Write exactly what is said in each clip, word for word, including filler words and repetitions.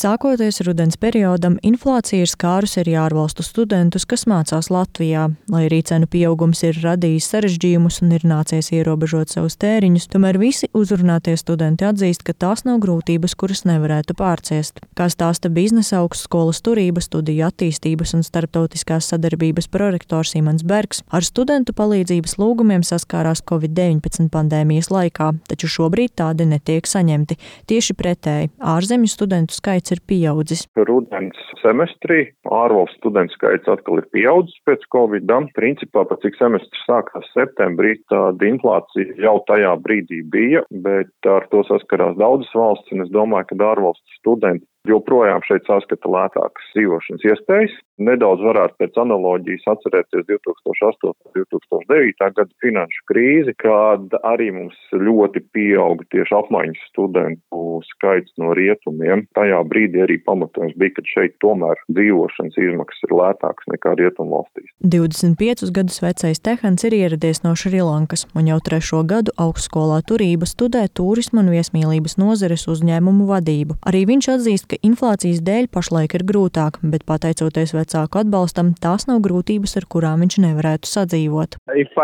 Sākoties rudens periodam, inflācija ir skārusi arī ārvalstu studentus, kas mācās Latvijā. Lai arī cenu pieaugums ir radījis sarežģījumus un ir nācies ierobežot savus tēriņus, tomēr visi uzrunātie studenti atzīst, ka tās nav grūtības, kuras nevarētu pārciest. Kā stāsta biznesa augstskolas turības, studiju attīstības un starptautiskās sadarbības prorektors Imants Bergs, ar studentu palīdzības lūgumiem saskārās covid deviņpadsmit pandēmijas laikā, taču šobrīd tādi netiek saņemti. Tieši pretēji, ārzemju studentu skaits ir pieaudzis. Rudens semestrī ārvalstu studentu skaits atkal ir pieaudzis pēc Covida. Principā, pat cik semestrs sākās septembrī, tāda inflācija jau tajā brīdī bija, bet ar to saskarās daudzas valsts, un es domāju, ka ārvalstu studenti joprojām šeit saskata lētākas dzīvošanas iespējas. Nedaudz varētu pēc analoģijas atcerēties divi tūkstoši astotais un divi tūkstoši devītais gada finanšu krīzi, kad arī mums ļoti pieauga tieši apmaiņas studentu skaits no rietumiem. Tajā brīdī arī pamatojums bija, ka šeit tomēr dzīvošanas izmaksas ir lētākas nekā rietumvalstīs. divdesmit piecus gadus vecais Tehans ir ieradies no Šrilankas un jau trešo gadu augstskolā turība studē turisma un viesmīlības nozares uzņēmumu vadību. Arī viņš atzīst, ka inflācijas dēļ pašlaik ir grūtāk, bet pateicoties vecāku atbalstam, tās nav grūtības, ar kurām viņš nevarētu sadzīvot.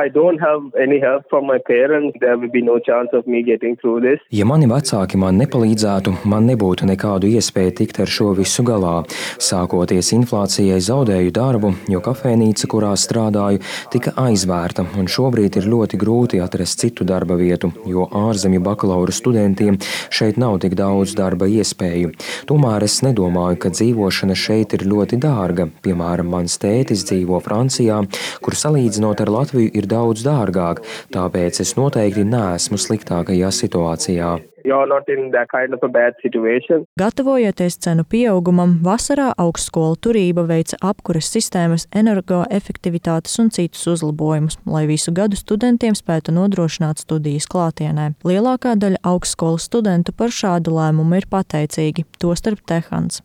Ja mani vecāki man nepalīdzētu, man nebūtu nekādu iespēju tikt ar šo visu galā. Sākoties inflācijai zaudēju darbu, jo kafejnīca, kurā strādāju, tika aizvērta, un šobrīd ir ļoti grūti atrast citu darba vietu, jo ārzemju bakalaura studentiem šeit nav tik daudz darba iespēju. Tomēr es nedomāju, ka dzīvošana šeit ir ļoti dārga. Piemēram, mans tētis dzīvo Francijā, kur salīdzinot ar Latviju ir daudz dārgāk, tāpēc es noteikti neesmu sliktākajā situācijā. Kind of Gatavojoties cenu pieaugumam, vasarā augstskola turība veica apkures sistēmas, energoefektivitātes un citus uzlabojumus, lai visu gadu studentiem spētu nodrošināt studijas klātienē. Lielākā daļa augstskolas studentu par šādu lēmumu ir pateicīgi, tostarp Tehans.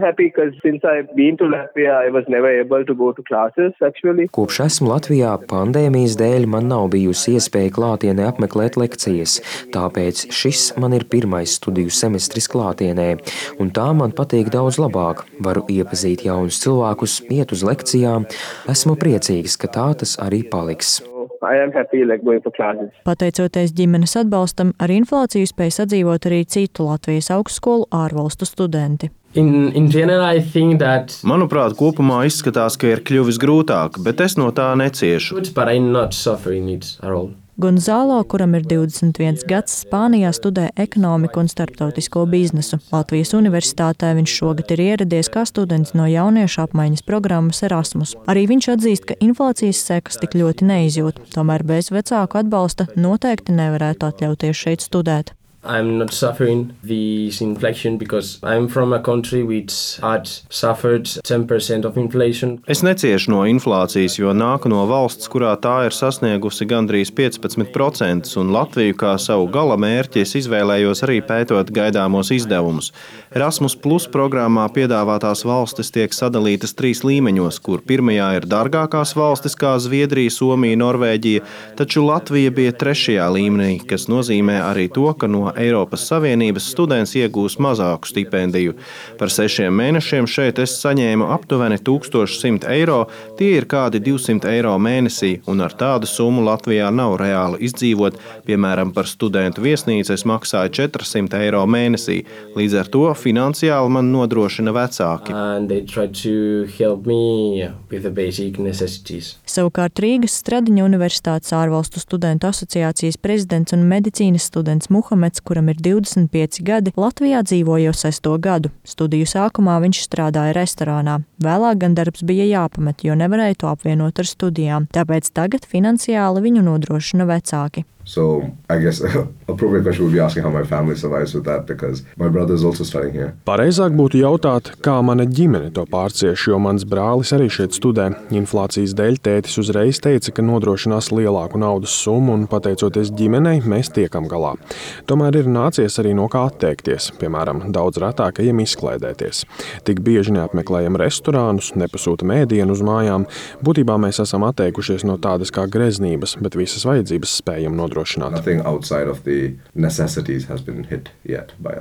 Kopš esmu Latvijā, pandēmijas dēļ man nav bijusi iespēja klātienē apmeklēt lekcijas, tāpēc šis man ir pirmais studiju semestris klātienē, un tā man patīk daudz labāk. Varu iepazīt jaunus cilvēkus, iet uz lekcijām. Esmu priecīgs, ka tā tas arī paliks. Happy, like, Pateicoties ģimenes atbalstam, ar inflāciju spēj sadzīvot arī citu Latvijas augstskolu ārvalstu studenti. In, in general, I think that Manuprāt, kopumā izskatās, ka ir kļuvis grūtāk, bet es no tā neciešu. but I'm not suffering it at all. Gonzalo, kuram ir divdesmit viens gads, Spānijā studē ekonomiku un starptautisko biznesu. Latvijas universitātē viņš šogad ir ieradies kā students no jauniešu apmaiņas programmas Erasmus. Arī viņš atzīst, ka inflācijas sekas tik ļoti neizjūt, tomēr bez vecāku atbalsta noteikti nevarētu atļauties šeit studēt. I'm not suffering this inflation because I'm from a country which had suffered ten percent of inflation. Es neciešu no inflācijas, jo nāku no valsts, kurā tā ir sasniegusi gandrīz piecpadsmit procentus, un Latviju kā savu gala mērķi es izvēlējos arī pētot gaidāmos izdevumus. Erasmus Plus programmā piedāvātās valstis tiek sadalītas trīs līmeņos, kur pirmajā ir dārgākās valstis kā Zviedrija, Somija, Norvēģija, taču Latvija bija trešajā līmenī, kas nozīmē arī to, ka no Eiropas Savienības students iegūs mazāku stipendiju. Par sešiem mēnešiem šeit es saņēmu aptuveni tūkstoš simt eiro, tie ir kādi divsimt eiro mēnesī, un ar tādu summu Latvijā nav reāli izdzīvot. Piemēram, par studentu viesnīcu es maksāju četrsimt eiro mēnesī, līdz ar to finansiāli man nodrošina vecāki. And they try to help me with the basic necessities. Savukārt Rīgas Stradiņa Universitātes ārvalstu studentu asociācijas prezidents un medicīnas students Muhameds, kuram ir divdesmit pieci gadi, Latvijā dzīvo jau sesto gadu. Studiju sākumā viņš strādāja restorānā. Vēlāk gan darbs bija jāpamet, jo nevarēja to apvienot ar studijām. Tāpēc tagad finansiāli viņu nodrošina vecāki. So I guess appropriate question would be asking how my family survives with that because my brother is also studying here. Pareizāk būtu jautāt, kā mana ģimene to pārcieš, jo mans brālis arī šeit studē. Inflācijas dēļ tētis uzreiz teica, ka nodrošinās lielāku naudas summu un pateicoties ģimenei, mēs tiekam galā. Tomēr ir nācies arī no kā atteikties, piemēram, daudz retākajiem izklaidēties. Tik bieži neapmeklējam restorānus, nepasūtam ēdienu uz mājām. Būtībā mēs esam atteikušies no tādas kā greznības, bet visas vajadzības spējam nodrošināt. Nothing outside of the necessities has been hit yet by us.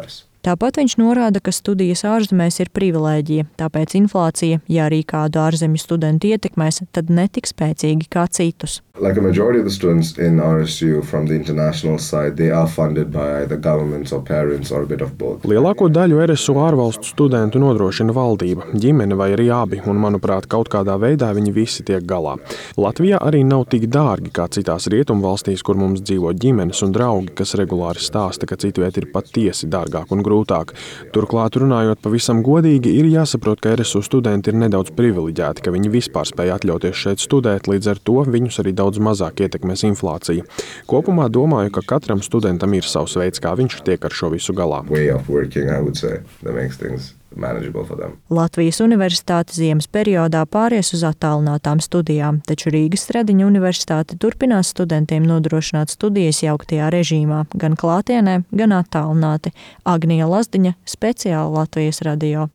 Tāpat viņš norāda, ka studijas ārzemēs ir privilēģija, tāpēc inflācija, ja arī kādu ārzemju studentu ietekmēs, tad netik spēcīgi kā citus. Like a majority of the students in R S U from the international side, they are funded by either governments or parents or a bit of both. Lielāko daļu R S U ārvalstu studentu nodrošina valdība, ģimene vai arī abi, un, manuprāt, kaut kādā veidā viņi visi tiek galā. Latvijā arī nav tik dārgi kā citās rietumvalstīs, kur mums dzīvo ģimenes un draugi, kas regulāri stāsta, ka citviet ir patiesi dārgāk un grūtāk. Turklāt, runājot pavisam godīgi, ir jāsaprot, ka R S U studenti ir nedaudz privileģēti, ka viņi vispār spēj atļauties šeit studēt, līdz ar to viņus arī daudz mazāk ietekmēs inflācija. Kopumā domāju, ka katram studentam ir savs veids, kā viņš tiek ar šo visu galā. Working, I would say, that makes things manageable for them. Latvijas universitāte ziemas periodā pāries uz attālinātām studijām, taču Rīgas Stradiņa universitāte turpinās studentiem nodrošināt studijas jauktajā režīmā, gan klātienē, gan attālināti. Agnija Lazdiņa, speciāli Latvijas radio.